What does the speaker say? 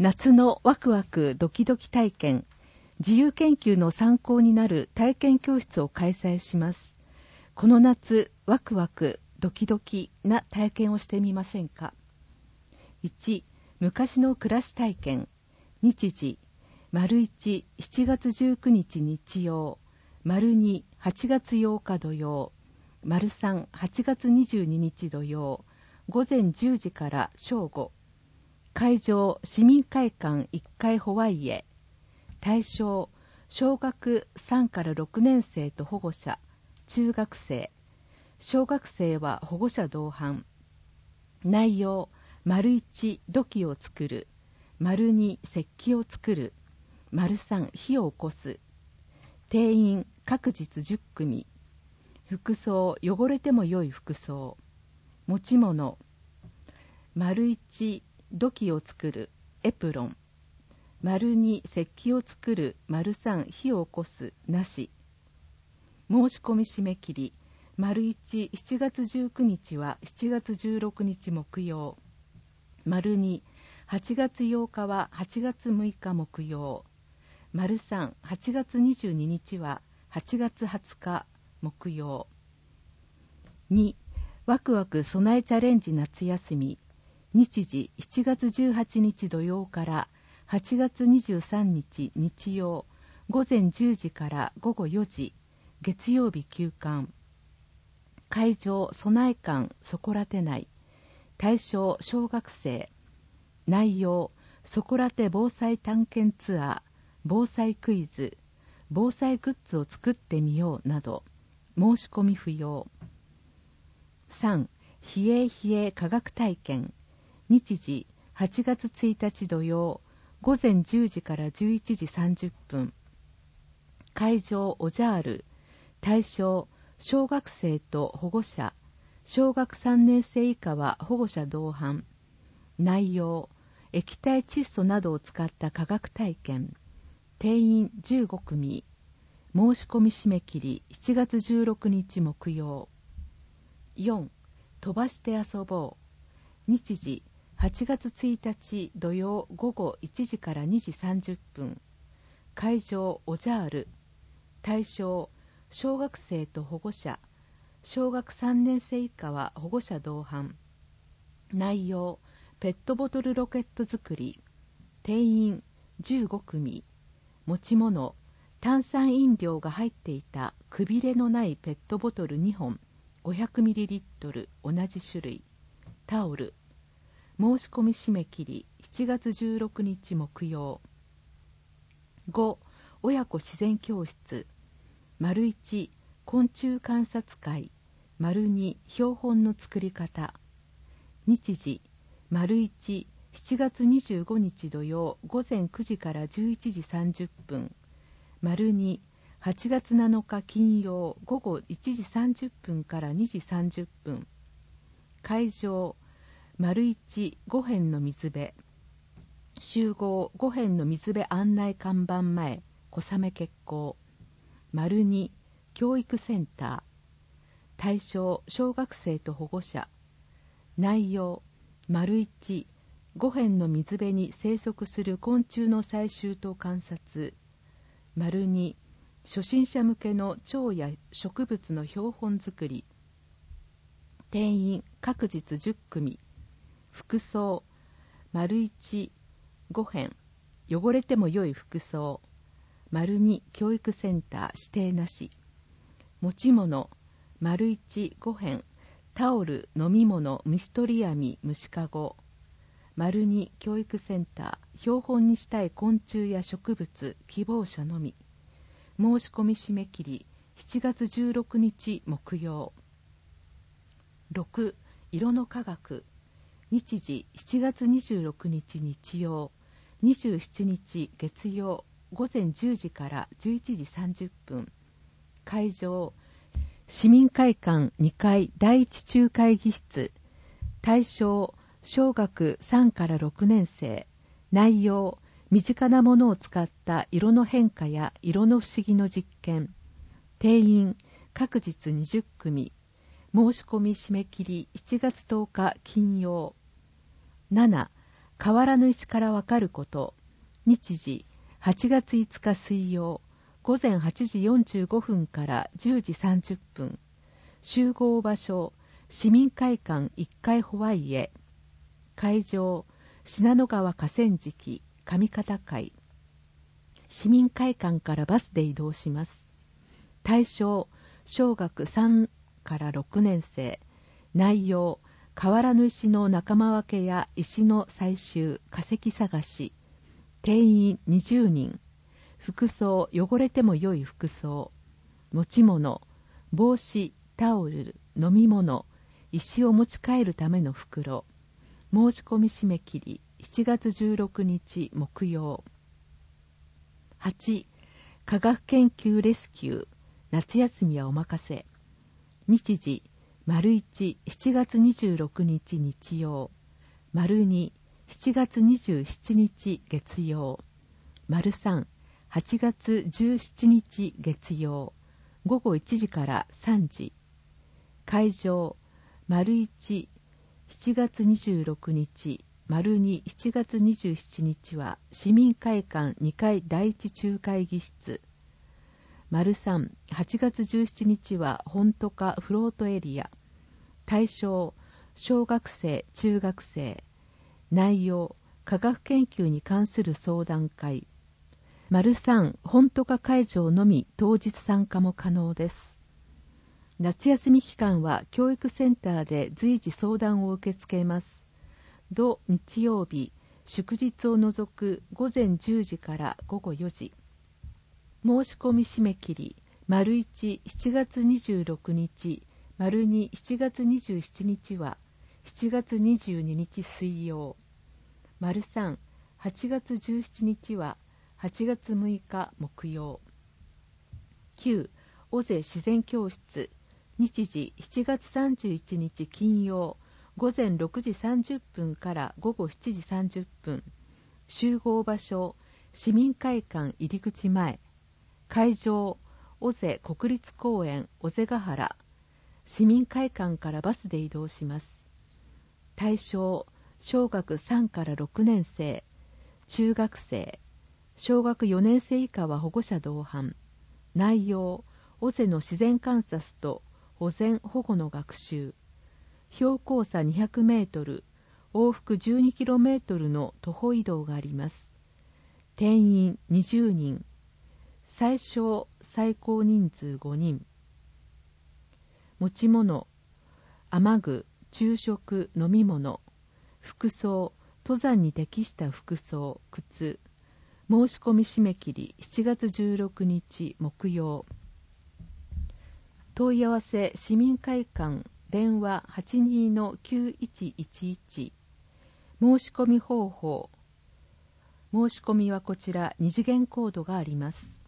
夏のワクワクドキドキ体験、自由研究の参考になる体験教室を開催します。この夏、ワクワクドキドキな体験をしてみませんか。1、昔の暮らし体験。日時、1、7月19日日曜、2、8月8日土曜、3、8月22日土曜、午前10時から正午。会場、市民会館1階ホワイエ。対象、小学3から6年生と保護者、中学生。小学生は保護者同伴。内容、1、土器を作る。2、石器を作る。3、火を起こす。定員、各日10組。服装、汚れても良い服装。持ち物、1、土器を作る、エプロン。2、石器を作る、3、火を起こす、なし。申し込み締め切り、1、7月19日は7月16日木曜。2、8月8日は8月6日木曜。3、8月22日は8月20日木曜。2、ワクワク備えチャレンジ夏休み。日時、7月18日土曜から8月23日日曜、午前10時から午後4時、月曜日休館。会場、備え館そこらて内。対象、小学生。内容、そこらて防災探検ツアー、防災クイズ、防災グッズを作ってみようなど。申し込み不要。3、冷え冷え科学体験。日時、8月1日土曜、午前10時から11時30分。会場、オジャール。対象、小学生と保護者。小学3年生以下は保護者同伴。内容、液体窒素などを使った科学体験。定員15組。申し込み締め切り7月16日木曜。4、飛ばして遊ぼう。日時、8月1日土曜午後1時から2時30分。会場、オジャール。対象、小学生と保護者。小学3年生以下は保護者同伴。内容、ペットボトルロケット作り。定員15組。持ち物、炭酸飲料が入っていたくびれのないペットボトル2本、500ml 同じ種類。タオル。申し込み締め切り7月16日木曜。5、親子自然教室。1、昆虫観察会。2、標本の作り方。日時、1、7月25日土曜午前9時から11時30分。2、8月7日金曜午後1時30分から2時30分。会場、1、五辺の水辺。集合、五辺の水辺案内看板前、小雨決行。2、教育センター。対象、小学生と保護者。内容、1、五辺の水辺に生息する昆虫の採集と観察。2、初心者向けの蝶や植物の標本作り。定員、各日10組。服装、1、五辺、汚れても良い服装。2、教育センター指定なし。持ち物、1、五辺、タオル、飲み物、虫取り網、虫かご。2、教育センター、標本にしたい昆虫や植物、希望者のみ。申し込み締め切り7月16日木曜。6、色の科学。日時、7月26日日曜、27日月曜、午前10時から11時30分。会場、市民会館2階第一中会議室。対象、小学3から6年生。内容、身近なものを使った色の変化や色の不思議の実験。定員、各日20組。申し込み締め切り7月10日金曜。7、 河原の石からわかること。日時8月5日水曜午前8時45分から10時30分。集合場所市民会館1階ホワイエ。会場信濃川河川敷上方会。市民会館からバスで移動します。対象小学3から6年生。内容河原の石の仲間分けや石の採集、化石探し。定員20人。服装汚れても良い服装。持ち物帽子、タオル、飲み物、石を持ち帰るための袋。申し込み締め切り7月16日木曜。8. 科学研究レスキュー。夏休みはお任せ。日時丸1、7月26日日曜。丸2、7月27日月曜。丸3、8月17日月曜。午後1時から3時。会場丸1、7月26日、丸2、7月27日は市民会館2階第一中会議室。丸3、8月17日は本都課フロートエリア。対象小学生、中学生。内容科学研究に関する相談会。丸3、本都課会場のみ当日参加も可能です。夏休み期間は教育センターで随時相談を受け付けます。土日曜日、祝日を除く午前10時から午後4時。申し込み締め切り、丸1、7月26日、丸2、7月27日は7月22日水曜。丸3、8月17日は8月6日木曜。9. 尾瀬自然教室。日時7月31日金曜午前6時30分から午後7時30分。集合場所市民会館入り口前。会場尾瀬国立公園尾瀬ヶ原。市民会館からバスで移動します。対象小学3から6年生、中学生。小学4年生以下は保護者同伴。内容尾瀬の自然観察と保全保護の学習。標高差200メートル、往復12キロメートルの徒歩移動があります。定員20人。最小最高人数5人。持ち物雨具、昼食、飲み物。服装登山に適した服装、靴。申し込み締め切り7月16日木曜。問い合わせ市民会館電話 82-9111。申し込み方法。申し込みはこちら2次元コードがあります。